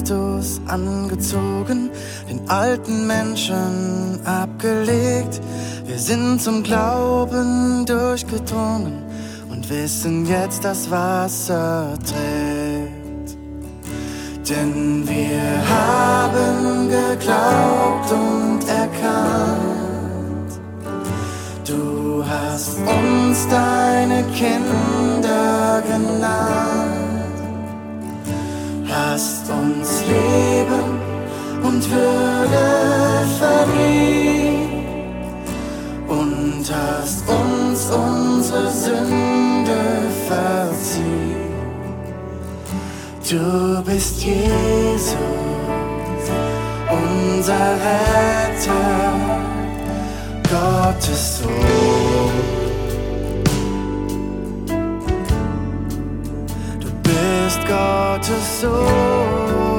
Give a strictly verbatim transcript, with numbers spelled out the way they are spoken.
Status angezogen, den alten Menschen abgelegt. Wir sind zum Glauben durchgedrungen und wissen jetzt, dass Wasser trägt. Denn wir haben geglaubt und erkannt, du hast uns deine Kinder genannt, hast uns Leben und Würde verliehen und hast uns unsere Sünde verziehen. Du bist Jesus, unser Retter, Gottes Sohn. Du bist Gottes Sohn.